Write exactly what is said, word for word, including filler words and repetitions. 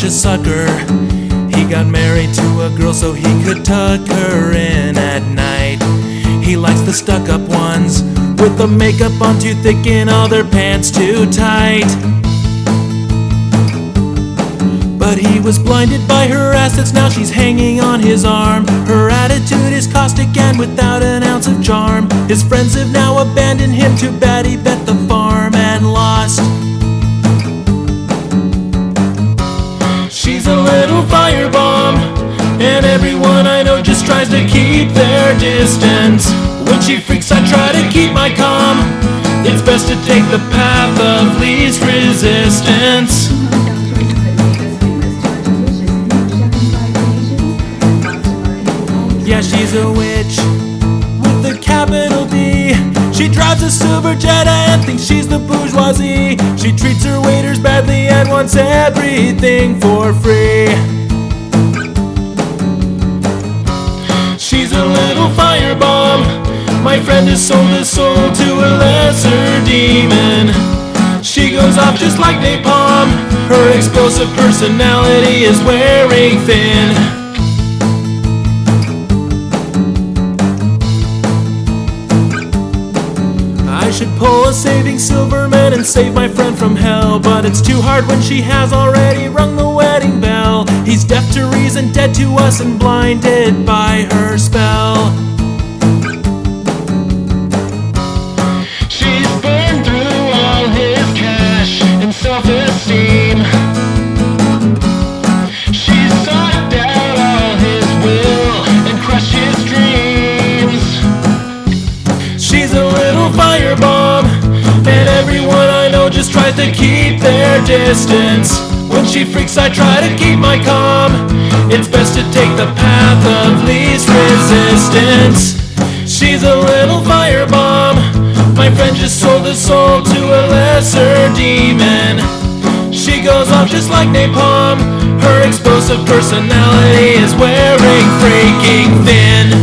a sucker. He got married to a girl so he could tuck her in at night. He likes the stuck-up ones with the makeup on too thick and all their pants too tight. But he was blinded by her assets, now she's hanging on his arm. Her attitude is caustic and without an ounce of charm. His friends have now abandoned him, too bad he bet the farm and lost. She's a little firebomb, and everyone I know just tries to keep their distance. When she freaks I try to keep my calm. It's best to take the path of least resistance. Yeah, she's a witch with a capital D. She drives a silver Jetta and thinks she's the bourgeoisie. She treats her waiters badly and wants everything for free. She's a little firebomb. My friend has sold his soul to a lesser demon. She goes off just like napalm. Her explosive personality is wearing thin. I should pull a saving Silverman and save my friend from hell, but it's too hard when she has already rung the wedding bell. He's deaf to reason, dead to us, and blinded by her spell. She's burned through all his cash and self-esteem. She's sucked out all his will and crushed his dreams. She's a little firebomb, and everyone I know just tries to keep their distance. When she freaks I try to keep my calm. It's best to take the path of least resistance. She's a little firebomb. My friend just sold his soul to a lesser demon. She goes off just like napalm. Her explosive personality is wearing freaking thin.